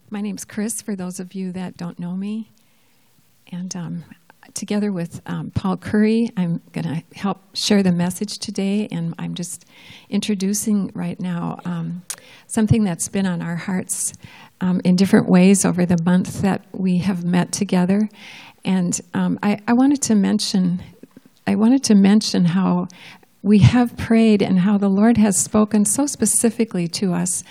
My name's Chris, for those of you that don't know me. And together with Paul Curry, I'm going to help share the message today. And I'm just introducing right now something that's been on our hearts in different ways over the month that we have met together. And I wanted to mention how we have prayed and how the Lord has spoken so specifically to us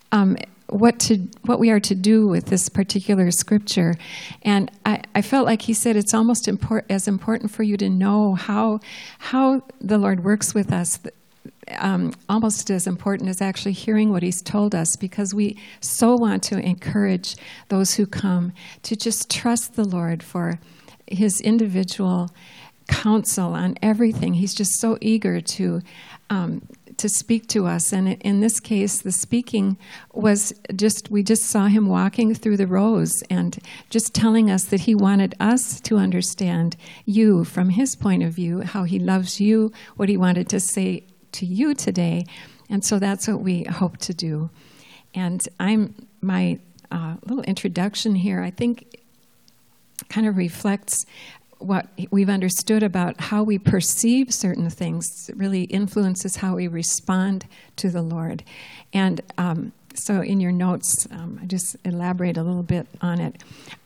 what we are to do with this particular scripture. And I felt like he said it's almost as important for you to know how the Lord works with us, almost as important as actually hearing what he's told us, because we so want to encourage those who come to just trust the Lord for his individual counsel on everything. He's just so eager to speak to us. And in this case, the speaking was we just saw him walking through the rows and just telling us that he wanted us to understand you from his point of view, how he loves you, what he wanted to say to you today. And so that's what we hope to do. And my little introduction here, I think, kind of reflects what we've understood about how we perceive certain things. It really influences how we respond to the Lord. And so in your notes, I just elaborate a little bit on it.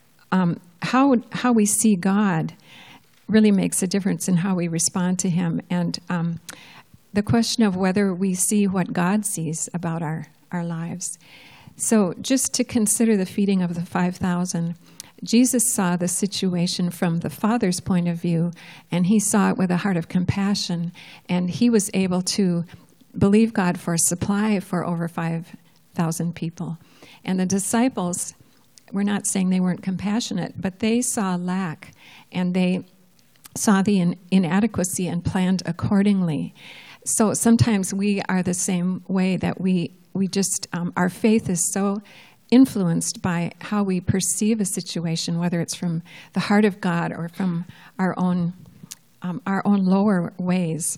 How we see God really makes a difference in how we respond to him. And the question of whether we see what God sees about our lives. So just to consider the feeding of the 5,000, Jesus saw the situation from the Father's point of view, and he saw it with a heart of compassion, and he was able to believe God for a supply for over 5,000 people. And the disciples, we're not saying they weren't compassionate, but they saw lack, and they saw the inadequacy and planned accordingly. So sometimes we are the same way, that we just, our faith is so influenced by how we perceive a situation, whether it's from the heart of God or from our own lower ways.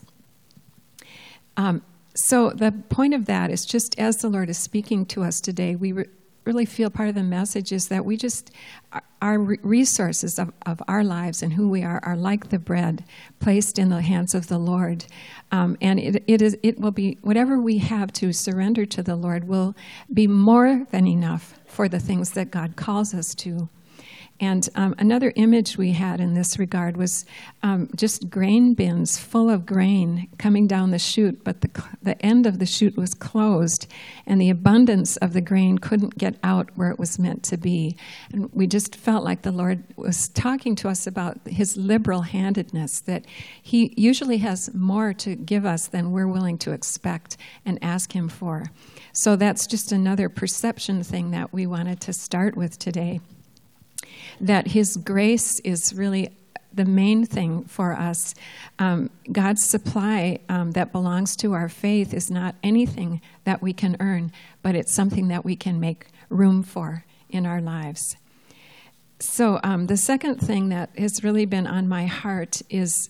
So the point of that is, just as the Lord is speaking to us today, we really feel part of the message is that we just, our resources of our lives and who we are like the bread placed in the hands of the Lord. And it will be, whatever we have to surrender to the Lord will be more than enough for the things that God calls us to. And another image we had in this regard was just grain bins full of grain coming down the chute, but the end of the chute was closed, and the abundance of the grain couldn't get out where it was meant to be. And we just felt like the Lord was talking to us about his liberal-handedness, that he usually has more to give us than we're willing to expect and ask him for. So that's just another perception thing that we wanted to start with today. That his grace is really the main thing for us. God's supply that belongs to our faith is not anything that we can earn, but it's something that we can make room for in our lives. So the second thing that has really been on my heart is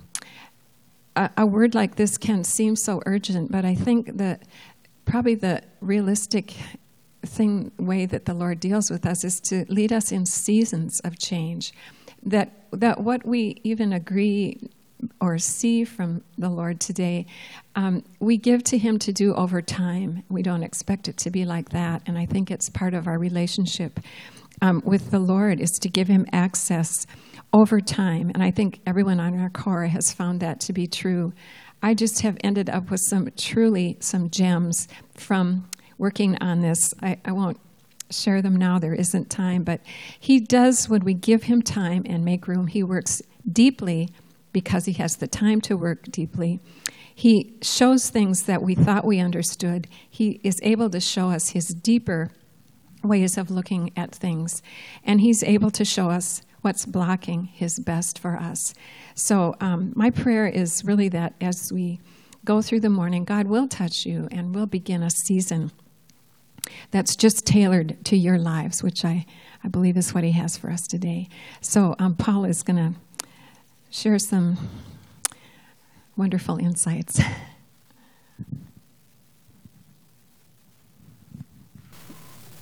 a word like this can seem so urgent, but I think that probably the realistic way that the Lord deals with us is to lead us in seasons of change. That what we even agree or see from the Lord today, we give to him to do over time. We don't expect it to be like that. And I think it's part of our relationship with the Lord is to give him access over time. And I think everyone on our core has found that to be true. I just have ended up with some gems from working on this. I won't share them now, there isn't time, but he does, when we give him time and make room, he works deeply because he has the time to work deeply. He shows things that we thought we understood. He is able to show us his deeper ways of looking at things, and he's able to show us what's blocking his best for us. So my prayer is really that as we go through the morning, God will touch you and will begin a season that's just tailored to your lives, which I believe is what he has for us today. So Paul is going to share some wonderful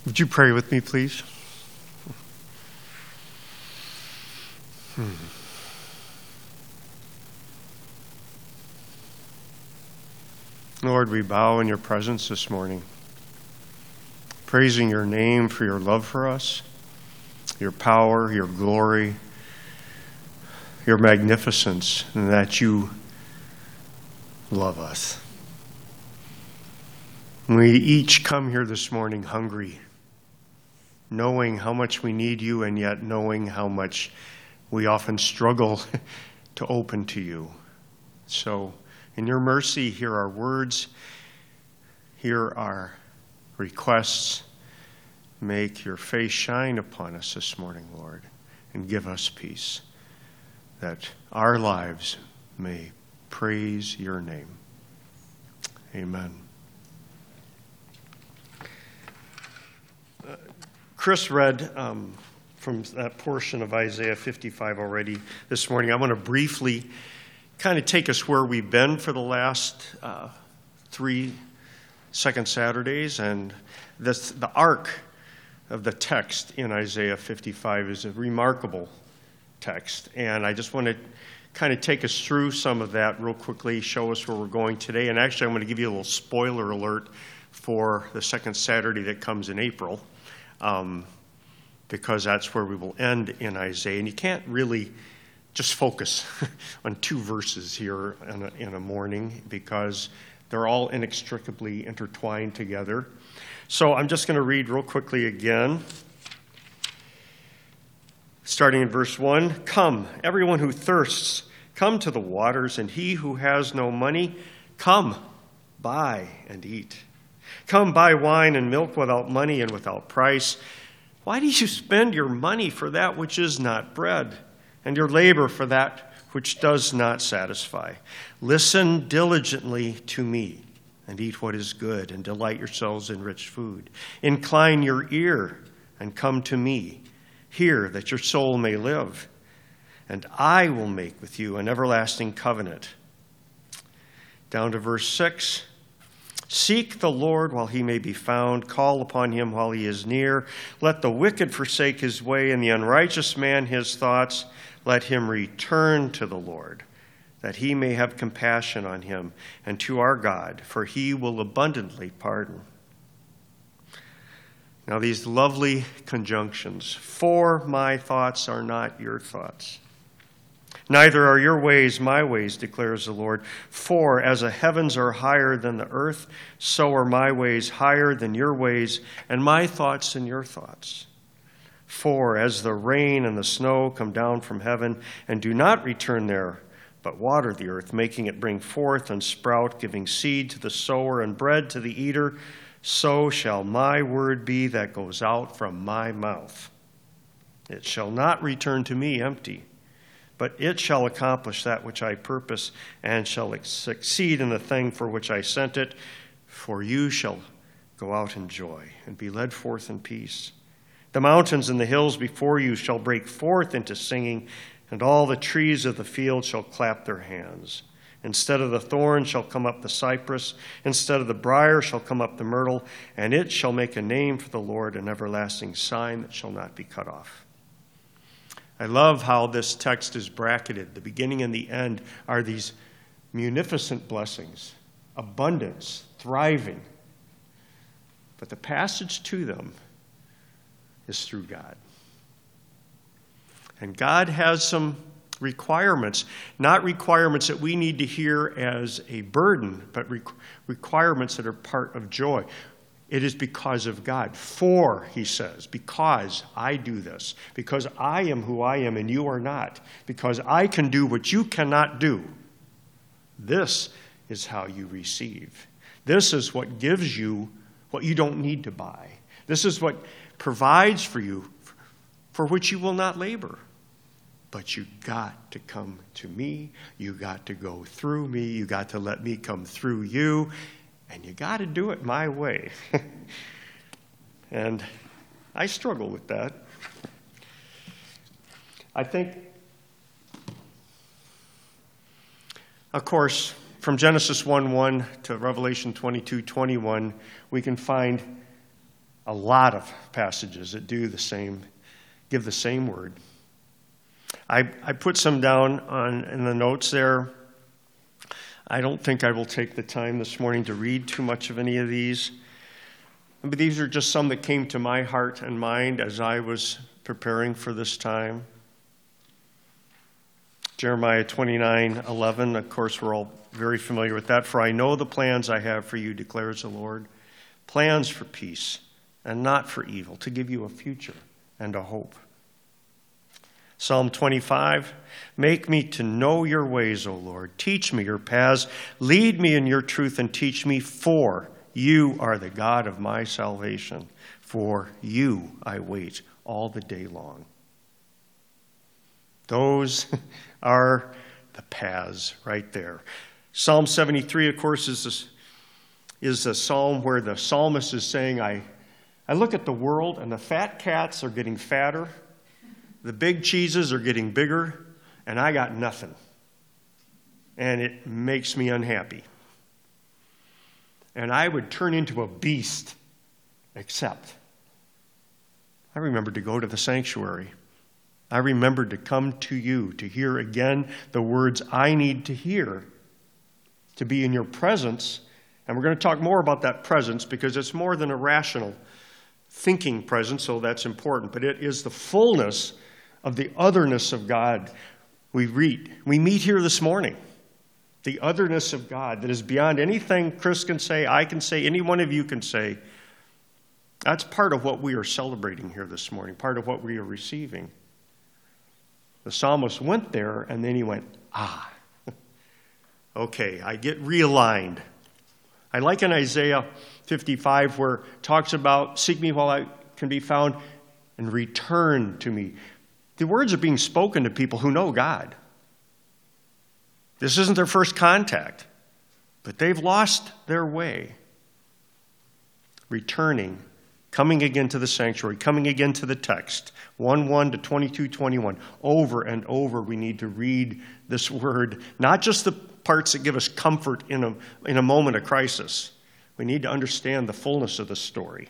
Would you pray with me, please? Lord, we bow in your presence this morning, praising your name for your love for us, your power, your glory, your magnificence, and that you love us. We each come here this morning hungry, knowing how much we need you and yet knowing how much we often struggle to open to you. So, in your mercy, hear our words, hear our requests. Make your face shine upon us this morning, Lord, and give us peace, that our lives may praise your name. Amen. Chris read from that portion of Isaiah 55 already this morning. I want to briefly kind of take us where we've been for the last 3 Second Saturdays. And the arc of the text in Isaiah 55 is a remarkable text. And I just want to kind of take us through some of that real quickly, show us where we're going today. And actually, I'm going to give you a little spoiler alert for the second Saturday that comes in April, because that's where we will end in Isaiah. And you can't really just focus on 2 verses here in a morning, because they're all inextricably intertwined together. So I'm just going to read real quickly again, starting in verse 1. Come, everyone who thirsts, come to the waters, and he who has no money, come, buy and eat. Come, buy wine and milk without money and without price. Why do you spend your money for that which is not bread, and your labor for that which does not satisfy? Listen diligently to me, and eat what is good, and delight yourselves in rich food. Incline your ear and come to me. Hear, that your soul may live, and I will make with you an everlasting covenant. Down to verse 6. Seek the Lord while he may be found. Call upon him while he is near. Let the wicked forsake his way, and the unrighteous man his thoughts. Let him return to the Lord, that he may have compassion on him, and to our God, for he will abundantly pardon. Now these lovely conjunctions. For my thoughts are not your thoughts, neither are your ways my ways, declares the Lord. For as the heavens are higher than the earth, so are my ways higher than your ways, and my thoughts than your thoughts. For as the rain and the snow come down from heaven, and do not return there, but water the earth, making it bring forth and sprout, giving seed to the sower and bread to the eater, so shall my word be that goes out from my mouth. It shall not return to me empty, but it shall accomplish that which I purpose, and shall succeed in the thing for which I sent it. For you shall go out in joy, and be led forth in peace. The mountains and the hills before you shall break forth into singing, and all the trees of the field shall clap their hands. Instead of the thorn shall come up the cypress, instead of the briar shall come up the myrtle, and it shall make a name for the Lord, an everlasting sign that shall not be cut off. I love how this text is bracketed. The beginning and the end are these munificent blessings, abundance, thriving. But the passage to them is through God. And God has some requirements, not requirements that we need to hear as a burden, but requirements that are part of joy. It is because of God. For, he says, because I do this, because I am who I am and you are not, because I can do what you cannot do. This is how you receive. This is what gives you what you don't need to buy. This is what provides for you, for which you will not labor. But you got to come to me. You got to go through me. You got to let me come through you. And you got to do it my way. And I struggle with that. I think, of course, from Genesis 1:1 to Revelation 22:21, we can find a lot of passages that do the same, give the same word. I put some down in the notes there. I don't think I will take the time this morning to read too much of any of these. But these are just some that came to my heart and mind as I was preparing for this time. Jeremiah 29:11, of course, we're all very familiar with that. For I know the plans I have for you, declares the Lord. Plans for peace and not for evil, to give you a future and a hope. Psalm 25, make me to know your ways, O Lord. Teach me your paths. Lead me in your truth and teach me, for you are the God of my salvation. For you I wait all the day long. Those are the paths right there. Psalm 73, of course, is a psalm where the psalmist is saying, I look at the world and the fat cats are getting fatter, the big cheeses are getting bigger, and I got nothing. And it makes me unhappy. And I would turn into a beast, except I remembered to go to the sanctuary. I remembered to come to you, to hear again the words I need to hear, to be in your presence. And we're going to talk more about that presence because it's more than a rational thinking presence, so that's important. But it is the fullness of the otherness of God we meet here this morning. The otherness of God that is beyond anything Chris can say, I can say, any one of you can say. That's part of what we are celebrating here this morning, part of what we are receiving. The psalmist went there, and then he went, okay, I get realigned. I like in Isaiah 55 where it talks about, seek me while I can be found, and return to me. The words are being spoken to people who know God. This isn't their first contact, but they've lost their way. Returning, coming again to the sanctuary, coming again to the text, 1:1 to 22:21. Over and over we need to read this word, not just the parts that give us comfort in a moment of crisis. We need to understand the fullness of the story.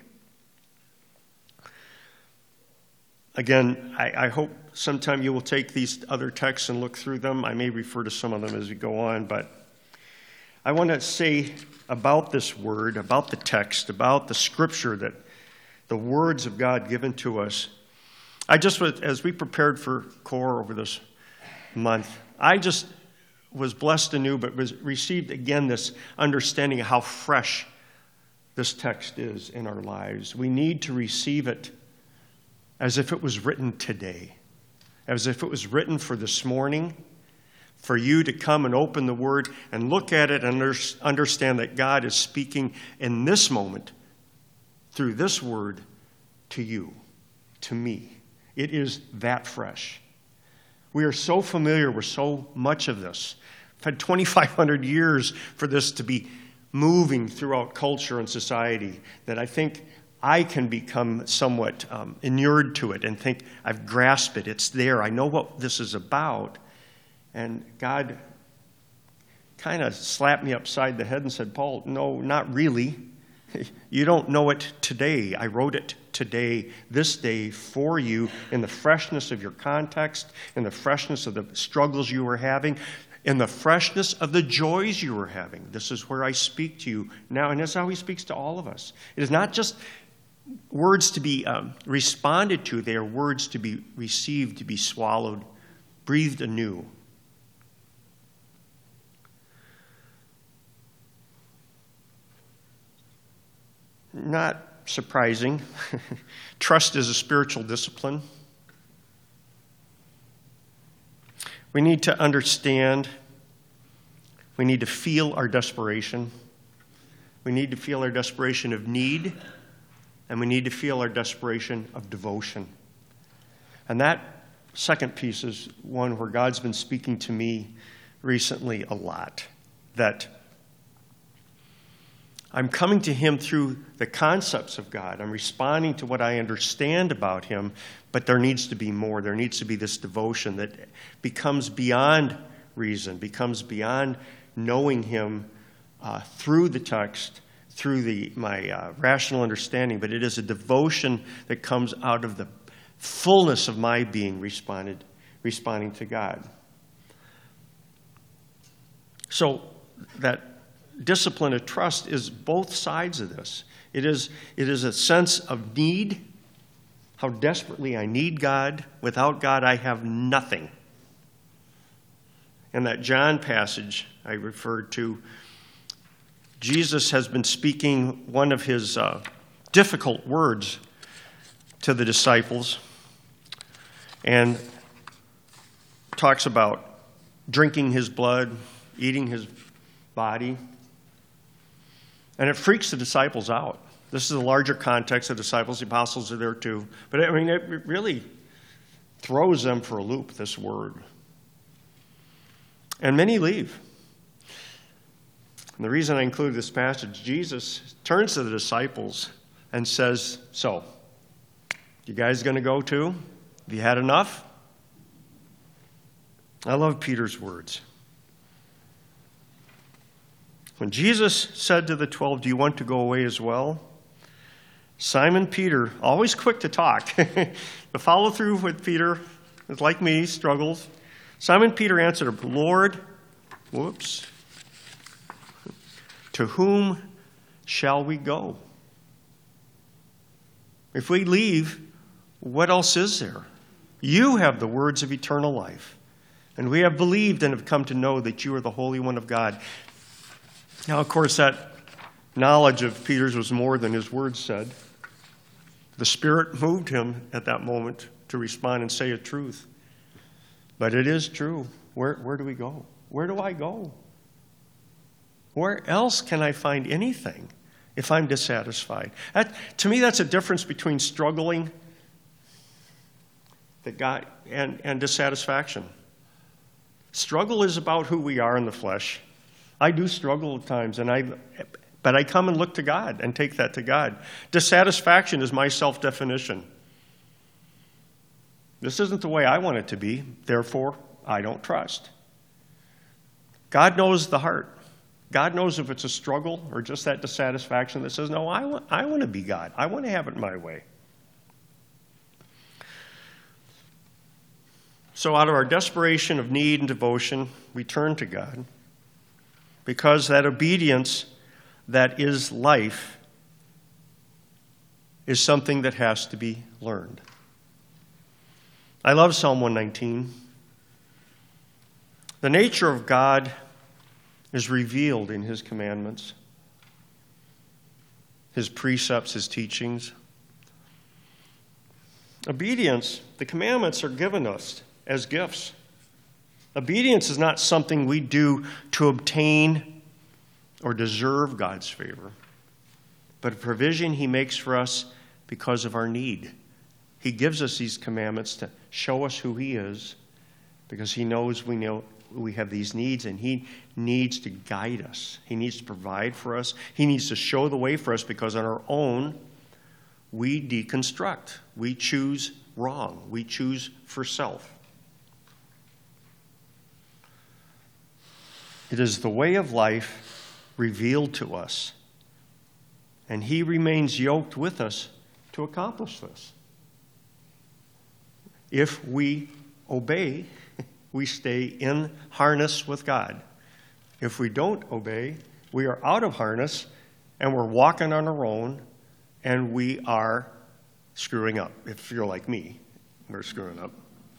Again, I hope sometime you will take these other texts and look through them. I may refer to some of them as we go on, but I want to say about this word, about the text, about the scripture, that the words of God given to us. As we prepared for CORE over this month, I just was blessed anew, but received again this understanding of how fresh this text is in our lives. We need to receive it as if it was written today, as if it was written for this morning, for you to come and open the Word and look at it and understand that God is speaking in this moment through this Word to you, to me. It is that fresh. We are so familiar with so much of this. I've had 2,500 years for this to be moving throughout culture and society that I think I can become somewhat inured to it and think I've grasped it. It's there. I know what this is about. And God kind of slapped me upside the head and said, Paul, no, not really. You don't know it today. I wrote it today, this day, for you, in the freshness of your context, in the freshness of the struggles you were having, in the freshness of the joys you were having. This is where I speak to you now, and that's how he speaks to all of us. It is not just words to be responded to. They are words to be received, to be swallowed, breathed anew. Not surprising. Trust is a spiritual discipline. We need to understand. We need to feel our desperation. We need to feel our desperation of need. And we need to feel our desperation of devotion. And that second piece is one where God's been speaking to me recently a lot. That I'm coming to him through the concepts of God. I'm responding to what I understand about him, but there needs to be more. There needs to be this devotion that becomes beyond reason, becomes beyond knowing him through the text, through my rational understanding, but it is a devotion that comes out of the fullness of my being responding to God. So that discipline of trust is both sides of this. It is a sense of need, how desperately I need God. Without God, I have nothing. In that John passage I referred to, Jesus has been speaking one of his difficult words to the disciples and talks about drinking his blood, eating his body. And it freaks the disciples out. This is a larger context. The disciples, the apostles are there too. But I mean, it really throws them for a loop, this word. And many leave. And the reason I included this passage, Jesus turns to the disciples and says, so, you guys going to go too? Have you had enough? I love Peter's words. When Jesus said to the 12, do you want to go away as well? Simon Peter, always quick to talk. The follow through with Peter is like me, struggles. Simon Peter answered, Lord, to whom shall we go? If we leave, what else is there? You have the words of eternal life, and we have believed and have come to know that you are the Holy One of God. Now, of course, that knowledge of Peter's was more than his words said. The Spirit moved him at that moment to respond and say a truth. But it is true. Where do we go? Where do I go? Where else can I find anything if I'm dissatisfied? To me, that's a difference between struggling and dissatisfaction. Struggle is about who we are in the flesh. I do struggle at times, but I come and look to God and take that to God. Dissatisfaction is my self-definition. This isn't the way I want it to be, therefore I don't trust. God knows the heart. God knows if it's a struggle or just that dissatisfaction that says, no, I want to be God. I want to have it my way. So out of our desperation of need and devotion, we turn to God, because that obedience that is life is something that has to be learned. I love Psalm 119. The nature of God is revealed in his commandments, his precepts, his teachings. Obedience, the commandments are given us as gifts. Obedience is not something we do to obtain or deserve God's favor, but a provision he makes for us because of our need. He gives us these commandments to show us who he is, because he knows we have these needs, and he needs to guide us. He needs to provide for us. He needs to show the way for us, because on our own, we deconstruct. We choose wrong. We choose for self. It is the way of life revealed to us, and he remains yoked with us to accomplish this. If we obey, we stay in harness with God. If we don't obey, we are out of harness, and we're walking on our own, and we are screwing up. If you're like me, we're screwing up.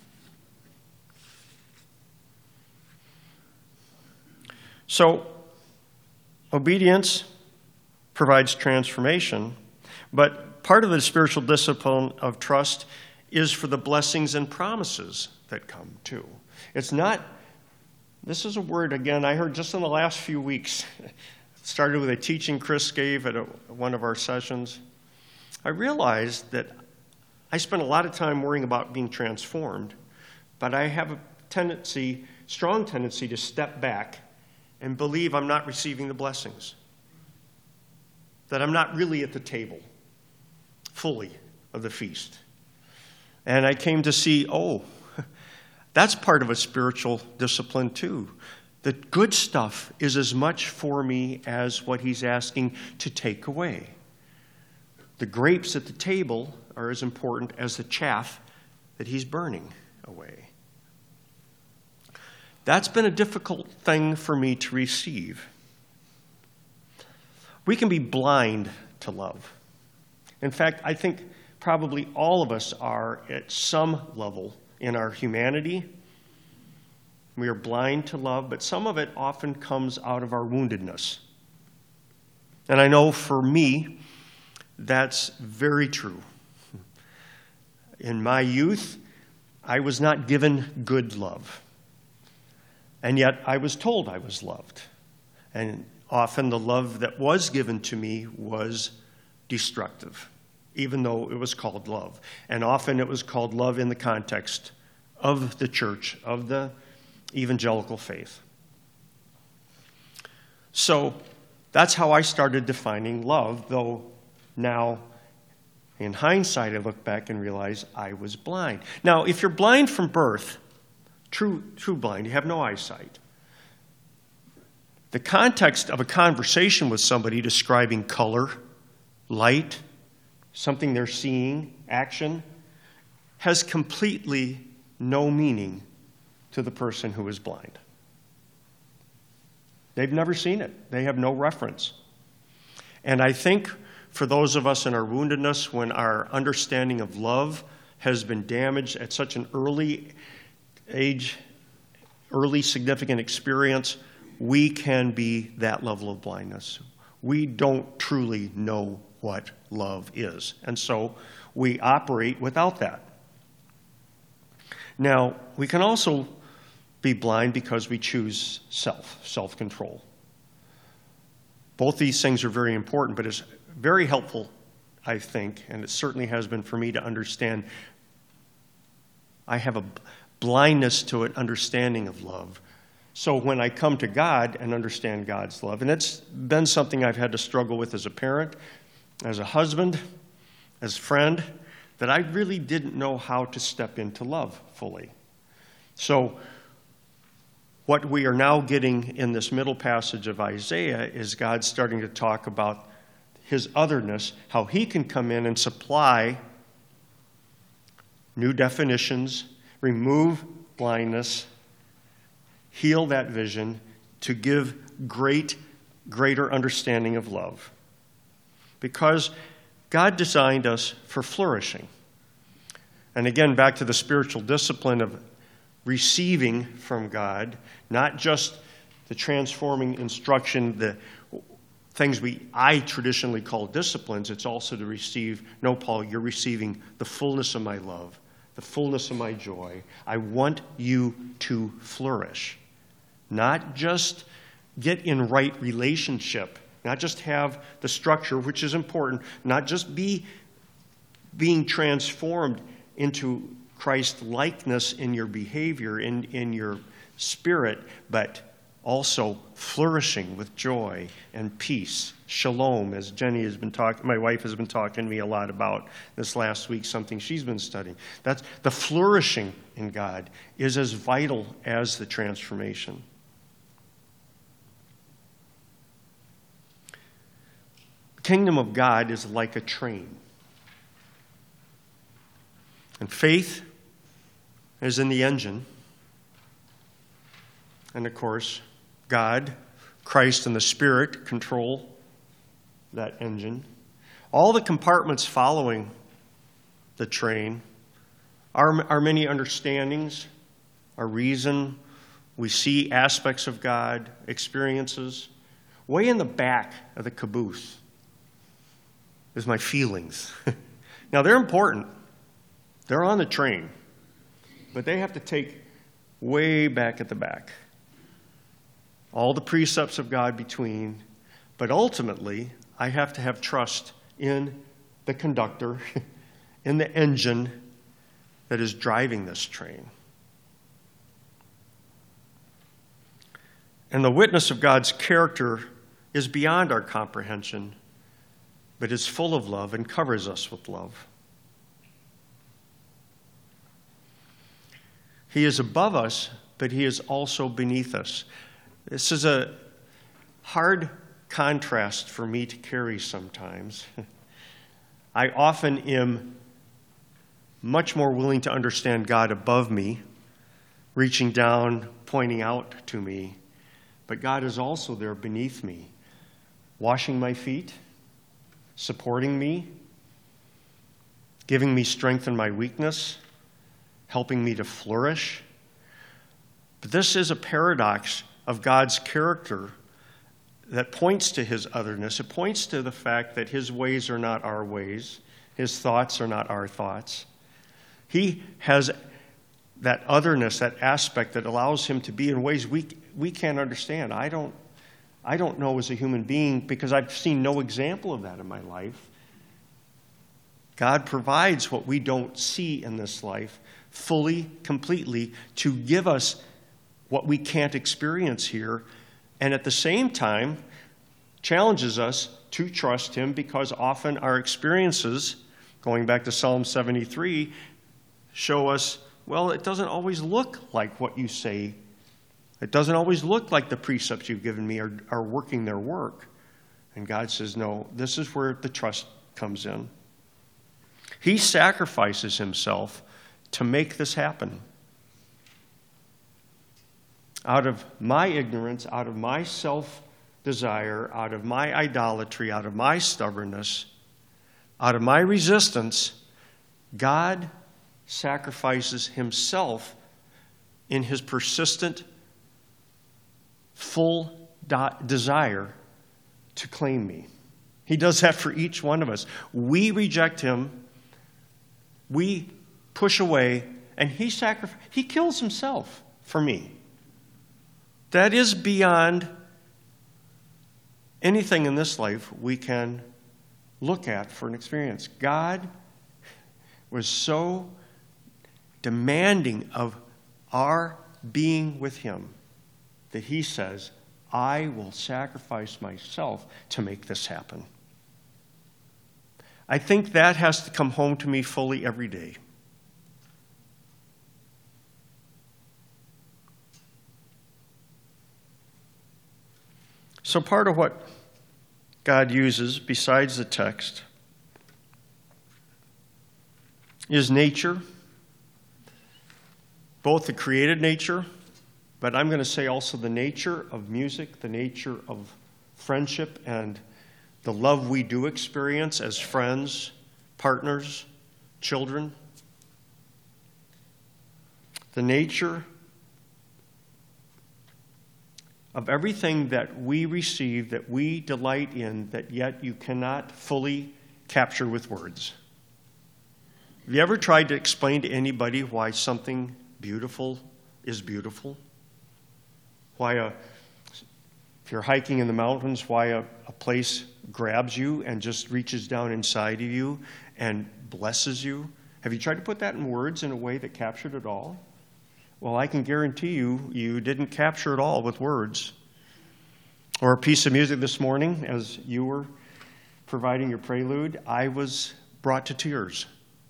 So, obedience provides transformation, but part of the spiritual discipline of trust is for the blessings and promises that come too. It's not, this is a word, again, I heard just in the last few weeks. It started with a teaching Chris gave at one of our sessions. I realized that I spent a lot of time worrying about being transformed, but I have a strong tendency to step back and believe I'm not receiving the blessings, that I'm not really at the table fully of the feast. And I came to see, that's part of a spiritual discipline too. The good stuff is as much for me as what he's asking to take away. The grapes at the table are as important as the chaff that he's burning away. That's been a difficult thing for me to receive. We can be blind to love. In fact, I think probably all of us are at some level in our humanity. We are blind to love, but some of it often comes out of our woundedness. And I know for me, that's very true. In my youth, I was not given good love. And yet I was told I was loved. And often the love that was given to me was destructive, even though it was called love. And often it was called love in the context of the church, of the evangelical faith. So that's how I started defining love, though now in hindsight I look back and realize I was blind. Now, if you're blind from birth, true blind, you have no eyesight, the context of a conversation with somebody describing color, light, something they're seeing, action, has completely no meaning to the person who is blind. They've never seen it. They have no reference. And I think for those of us in our woundedness, when our understanding of love has been damaged at such an early age, early significant experience, we can be that level of blindness. We don't truly know what love is. And so we operate without that. Now, we can also be blind because we choose self-control. Both these things are very important, but it's very helpful, I think, and it certainly has been for me to understand. I have a blindness to an understanding of love. So when I come to God and understand God's love, and it's been something I've had to struggle with as a parent, as a husband, as a friend, that I really didn't know how to step into love fully. So what we are now getting in this middle passage of Isaiah is God starting to talk about his otherness, how he can come in and supply new definitions, remove blindness, heal that vision, to give greater understanding of love. Because God designed us for flourishing. And again, back to the spiritual discipline of receiving from God, not just the transforming instruction, the things I traditionally call disciplines. It's also to receive, no, Paul, you're receiving the fullness of my love, the fullness of my joy. I want you to flourish. Not just get in right relationship, not just have the structure, which is important, not just being transformed into Christ-likeness in your behavior, in your spirit, but also flourishing with joy and peace. Shalom, as Jenny has been talking, my wife has been talking to me a lot about this last week, something she's been studying. That's the flourishing in God is as vital as the transformation. The kingdom of God is like a train. And faith is in the engine. And of course, God, Christ, and the Spirit control that engine. All the compartments following the train, our many understandings, our reason, we see aspects of God, experiences. Way in the back of the caboose is my feelings. Now, they're important. They're on the train, but they have to take way back at the back. All the precepts of God between, but ultimately, I have to have trust in the conductor, in the engine that is driving this train. And the witness of God's character is beyond our comprehension, but is full of love and covers us with love. He is above us, but he is also beneath us. This is a hard contrast for me to carry sometimes. I often am much more willing to understand God above me, reaching down, pointing out to me. But God is also there beneath me, washing my feet, supporting me, giving me strength in my weakness, helping me to flourish. But this is a paradox of God's character that points to his otherness. It points to the fact that his ways are not our ways. His thoughts are not our thoughts. He has that otherness, that aspect that allows him to be in ways we can't understand. I don't know as a human being because I've seen no example of that in my life. God provides what we don't see in this life fully, completely, to give us what we can't experience here, and at the same time challenges us to trust him because often our experiences, going back to Psalm 73, show us, well, it doesn't always look like what you say. It doesn't always look like the precepts you've given me are working their work. And God says, no, this is where the trust comes in. He sacrifices himself to make this happen. Out of my ignorance, out of my self-desire, out of my idolatry, out of my stubbornness, out of my resistance, God sacrifices himself in his persistent, full desire to claim me. He does that for each one of us. We reject him, we push away, and he kills himself for me. That is beyond anything in this life we can look at for an experience. God was so demanding of our being with him that he says, I will sacrifice myself to make this happen. I think that has to come home to me fully every day. So part of what God uses, besides the text, is nature, both the created nature, but I'm going to say also the nature of music, the nature of friendship, and the love we do experience as friends, partners, children. The nature of everything that we receive, that we delight in, that yet you cannot fully capture with words. Have you ever tried to explain to anybody why something beautiful is beautiful? Why if you're hiking in the mountains, why a place grabs you and just reaches down inside of you and blesses you? Have you tried to put that in words in a way that captured it all? Well, I can guarantee you didn't capture it all with words. Or a piece of music this morning, as you were providing your prelude, I was brought to tears.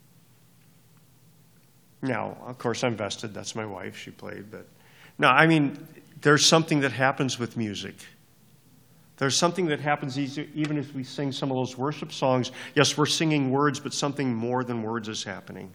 Now, of course, I'm vested. That's my wife. She played. But no, I mean, there's something that happens with music. There's something that happens even as we sing some of those worship songs. Yes, we're singing words, but something more than words is happening.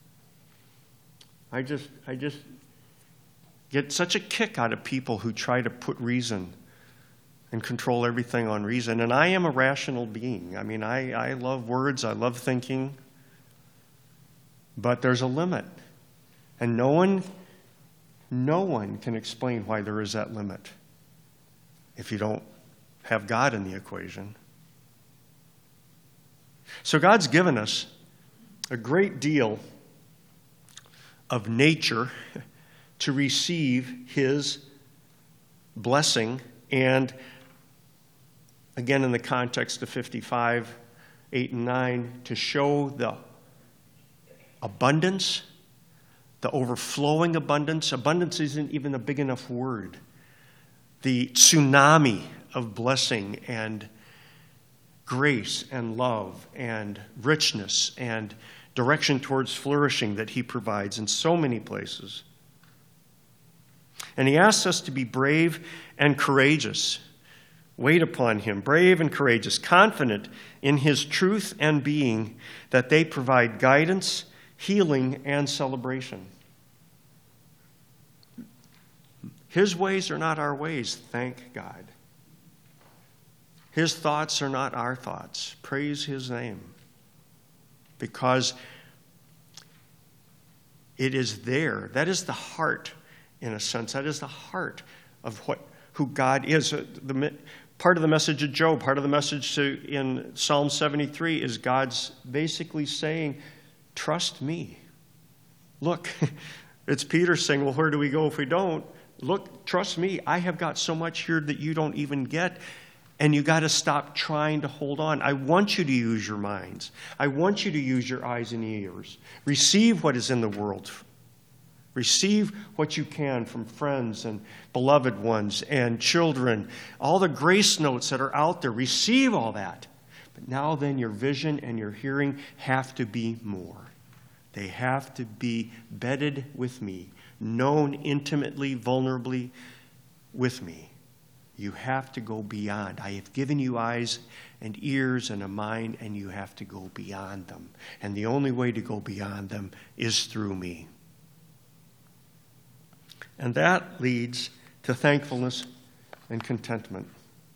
I just get such a kick out of people who try to put reason and control everything on reason. And I am a rational being. I mean, I love words. I love thinking. But there's a limit. And no one can explain why there is that limit if you don't have God in the equation. So God's given us a great deal of nature to receive his blessing, and again in the context of 55, 8 and 9, to show the abundance, the overflowing abundance. Abundance isn't even a big enough word. The tsunami of blessing and grace and love and richness and direction towards flourishing that he provides in so many places. And he asks us to be brave and courageous. Wait upon him, brave and courageous, confident in his truth and being, that they provide guidance, healing, and celebration. His ways are not our ways, thank God. His thoughts are not our thoughts. Praise his name. Because it is there. That is the heart, in a sense. That is the heart of who God is. Part of the message of Job, part of the message in Psalm 73 is God's basically saying, trust me. Look, it's Peter saying, well, where do we go if we don't? Look, trust me. I have got so much here that you don't even get. And you got to stop trying to hold on. I want you to use your minds. I want you to use your eyes and ears. Receive what is in the world. Receive what you can from friends and beloved ones and children. All the grace notes that are out there. Receive all that. But now then your vision and your hearing have to be more. They have to be bedded with me. Known intimately, vulnerably with me. You have to go beyond. I have given you eyes and ears and a mind, and you have to go beyond them. And the only way to go beyond them is through me. And that leads to thankfulness and contentment.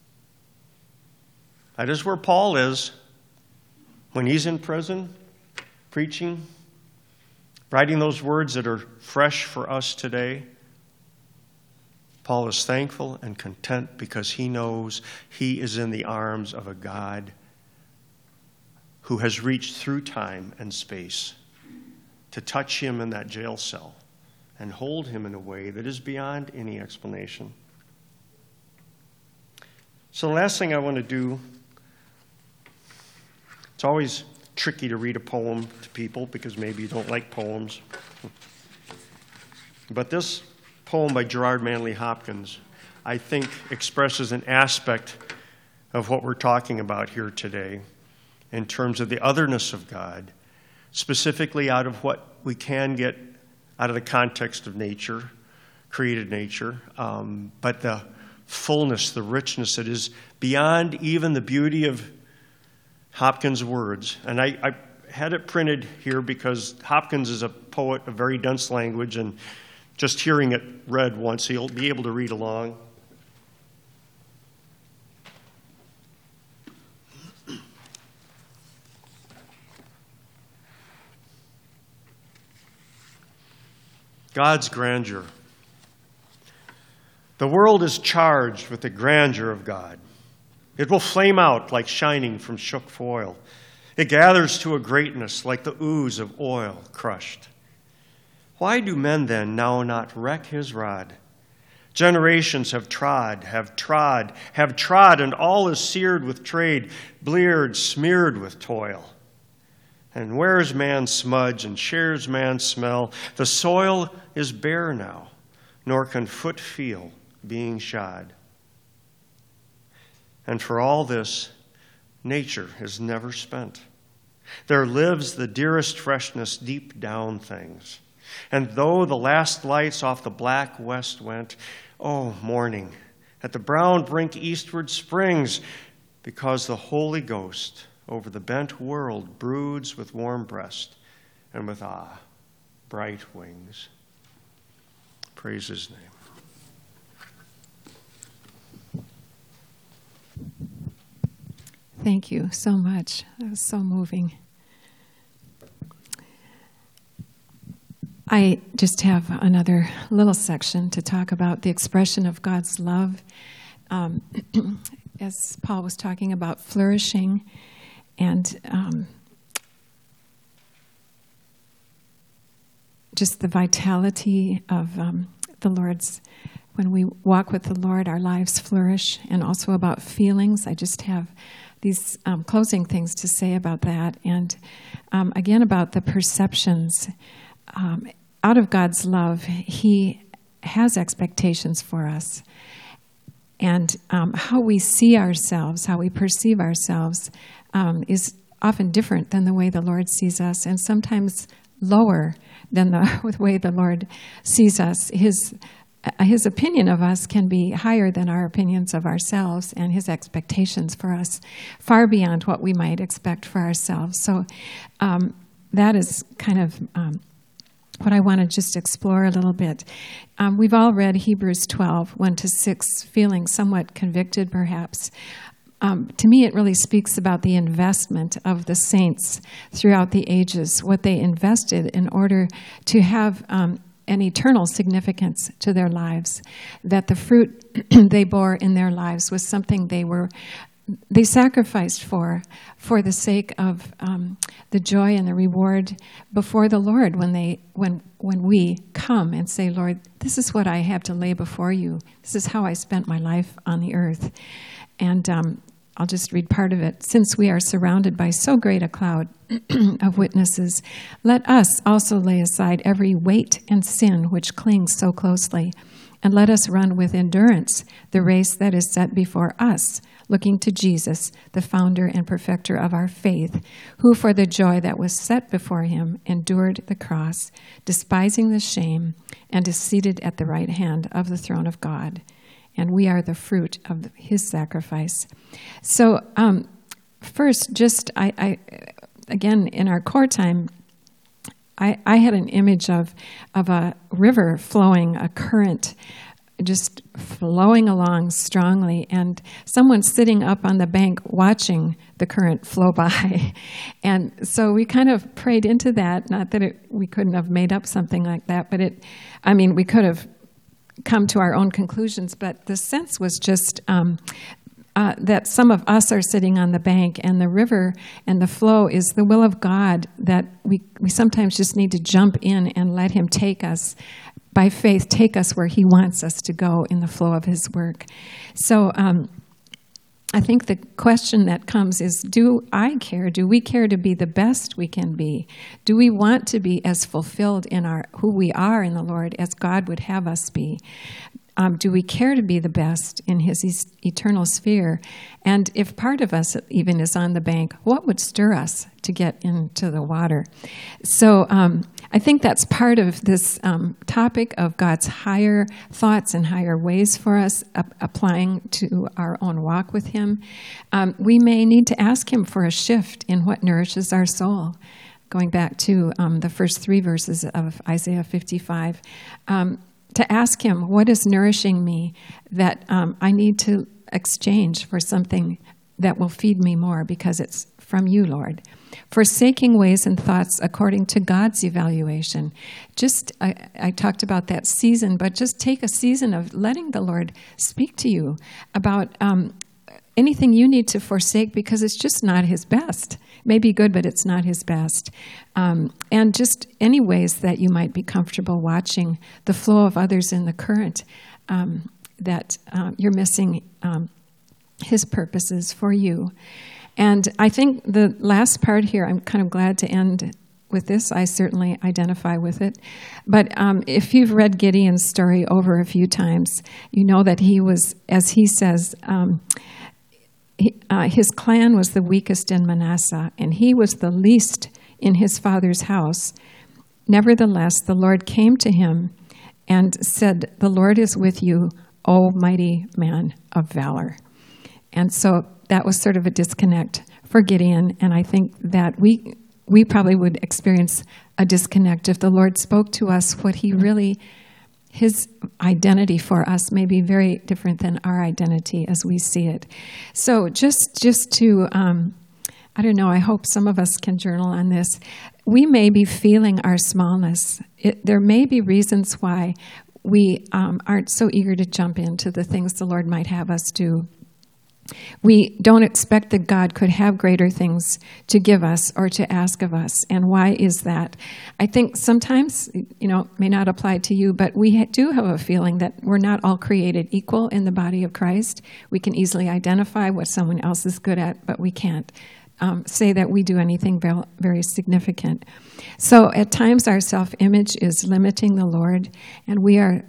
That is where Paul is when he's in prison, preaching, writing those words that are fresh for us today. Paul is thankful and content because he knows he is in the arms of a God who has reached through time and space to touch him in that jail cell and hold him in a way that is beyond any explanation. So the last thing I want to do, it's always tricky to read a poem to people because maybe you don't like poems. But this poem by Gerard Manley Hopkins, I think, expresses an aspect of what we're talking about here today in terms of the otherness of God, specifically out of what we can get out of the context of nature, created nature, but the fullness, the richness that is beyond even the beauty of Hopkins' words. And I had it printed here because Hopkins is a poet of very dense language, and just hearing it read once, you'll be able to read along. God's grandeur. The world is charged with the grandeur of God. It will flame out like shining from shook foil. It gathers to a greatness like the ooze of oil crushed. Why do men then now not wreck his rod? Generations have trod, and all is seared with trade, bleared, smeared with toil. And wears man's smudge and shares man's smell? The soil is bare now, nor can foot feel being shod. And for all this, nature is never spent. There lives the dearest freshness deep down things. And though the last lights off the black west went, oh, morning, at the brown brink eastward springs, because the Holy Ghost over the bent world broods with warm breast and with bright wings. Praise his name. Thank you so much. That was so moving. I just have another little section to talk about the expression of God's love. As Paul was talking about flourishing and just the vitality of the Lord's, when we walk with the Lord, our lives flourish, and also about feelings. I just have these closing things to say about that. And again, about the perceptions. Out of God's love, he has expectations for us. And how we see ourselves, how we perceive ourselves, is often different than the way the Lord sees us, and sometimes lower than the way the Lord sees us. His his opinion of us can be higher than our opinions of ourselves, and his expectations for us far beyond what we might expect for ourselves. So that is kind of what I want to just explore a little bit. We've all read Hebrews 12, 1-6, feeling somewhat convicted perhaps. To me, it really speaks about the investment of the saints throughout the ages, what they invested in order to have an eternal significance to their lives, that the fruit they bore in their lives was something they sacrificed for the sake of the joy and the reward before the Lord when we come and say, Lord, this is what I have to lay before you. This is how I spent my life on the earth. And I'll just read part of it. Since we are surrounded by so great a cloud of witnesses, let us also lay aside every weight and sin which clings so closely, and let us run with endurance the race that is set before us, looking to Jesus, the founder and perfecter of our faith, who for the joy that was set before him endured the cross, despising the shame, and is seated at the right hand of the throne of God. And we are the fruit of his sacrifice. So first, just I again, in our core time, I had an image of a river flowing, a current just flowing along strongly, and someone sitting up on the bank watching the current flow by. And so we kind of prayed into that, not that we couldn't have made up something like that, but we could have come to our own conclusions, but the sense was just that some of us are sitting on the bank, and the river and the flow is the will of God, that we sometimes just need to jump in and let him take us, by faith, take us where he wants us to go in the flow of his work. So I think the question that comes is, do we care to be the best we can be? Do we want to be as fulfilled in who we are in the Lord as God would have us be? Do we care to be the best in his eternal sphere? And if part of us even is on the bank, what would stir us to get into the water? So I think that's part of this topic of God's higher thoughts and higher ways for us, applying to our own walk with him. We may need to ask him for a shift in what nourishes our soul. Going back to the first 3 verses of Isaiah 55, to ask him, what is nourishing me that I need to exchange for something that will feed me more because it's from you, Lord. Forsaking ways and thoughts according to God's evaluation. I talked about that season, but just take a season of letting the Lord speak to you about anything you need to forsake because it's just not his best. It may be good, but it's not his best. And just any ways that you might be comfortable watching the flow of others in the current, that you're missing his purposes for you. And I think the last part here, I'm kind of glad to end with this. I certainly identify with it. But if you've read Gideon's story over a few times, you know that he was, as he says, his clan was the weakest in Manasseh, and he was the least in his father's house. Nevertheless, the Lord came to him and said, "The Lord is with you, O mighty man of valor." And so that was sort of a disconnect for Gideon, and I think that we probably would experience a disconnect if the Lord spoke to us what his identity for us may be very different than our identity as we see it. So just to, I don't know, I hope some of us can journal on this. We may be feeling our smallness. There may be reasons why we aren't so eager to jump into the things the Lord might have us do. We don't expect that God could have greater things to give us or to ask of us. And why is that? I think sometimes, may not apply to you, but we do have a feeling that we're not all created equal in the body of Christ. We can easily identify what someone else is good at, but we can't say that we do anything very significant. So at times our self-image is limiting the Lord, and we are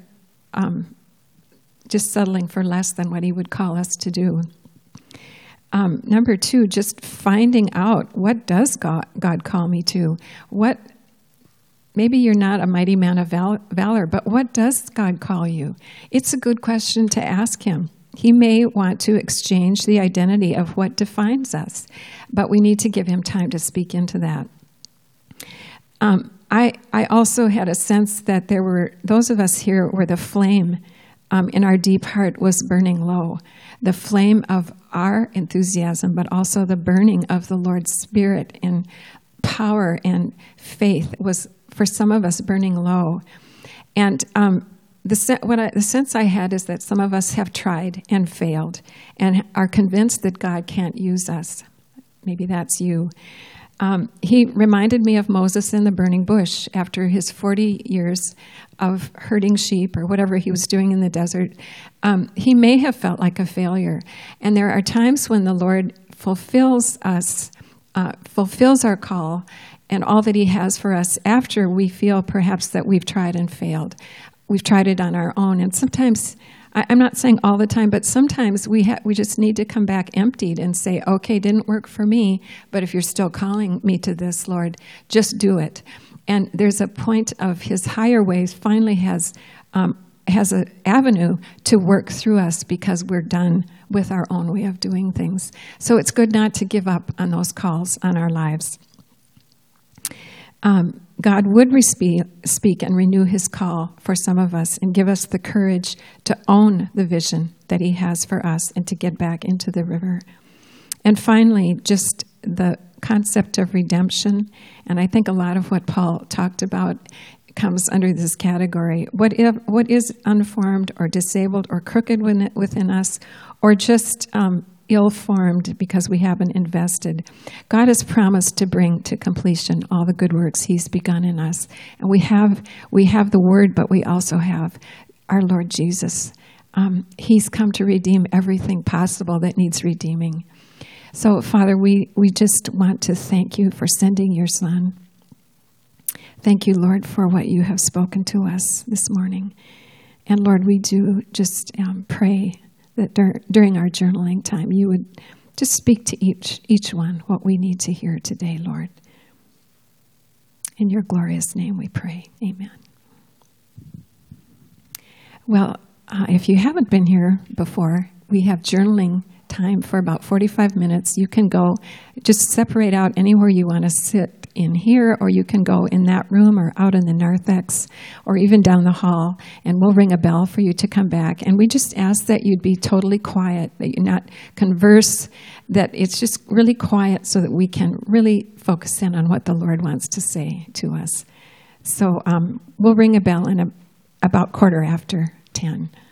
just settling for less than what he would call us to do. Number 2, just finding out, what does God call me to? What maybe you're not a mighty man of valor, but what does God call you? It's a good question to ask him. He may want to exchange the identity of what defines us, but we need to give him time to speak into that. I also had a sense that there were those of us here where the flame in our deep heart was burning low. The flame of our enthusiasm, but also the burning of the Lord's Spirit and power and faith was, for some of us, burning low. And the sense I had is that some of us have tried and failed and are convinced that God can't use us. Maybe that's you. He reminded me of Moses in the burning bush after his 40 years of herding sheep or whatever he was doing in the desert. He may have felt like a failure. And there are times when the Lord fulfills our call and all that he has for us after we feel perhaps that we've tried and failed. We've tried it on our own. And sometimes, I'm not saying all the time, but sometimes we just need to come back emptied and say, okay, didn't work for me, but if you're still calling me to this, Lord, just do it. And there's a point of his higher ways finally has an avenue to work through us because we're done with our own way of doing things. So it's good not to give up on those calls on our lives. God would speak and renew his call for some of us and give us the courage to own the vision that he has for us and to get back into the river. And finally, just the concept of redemption. And I think a lot of what Paul talked about comes under this category. What is unformed or disabled or crooked within us, or just ill-formed because we haven't invested. God has promised to bring to completion all the good works he's begun in us. And we have the word, but we also have our Lord Jesus. He's come to redeem everything possible that needs redeeming. So, Father, we just want to thank you for sending your Son. Thank you, Lord, for what you have spoken to us this morning. And Lord, we do just pray that during our journaling time, you would just speak to each one what we need to hear today, Lord. In your glorious name we pray. Amen. Well, if you haven't been here before, we have journaling time for about 45 minutes. You can go, just separate out anywhere you want to sit in here, or you can go in that room or out in the narthex or even down the hall, and we'll ring a bell for you to come back. And we just ask that you'd be totally quiet, that you not converse, that it's just really quiet so that we can really focus in on what the Lord wants to say to us. So we'll ring a bell in about 10:15.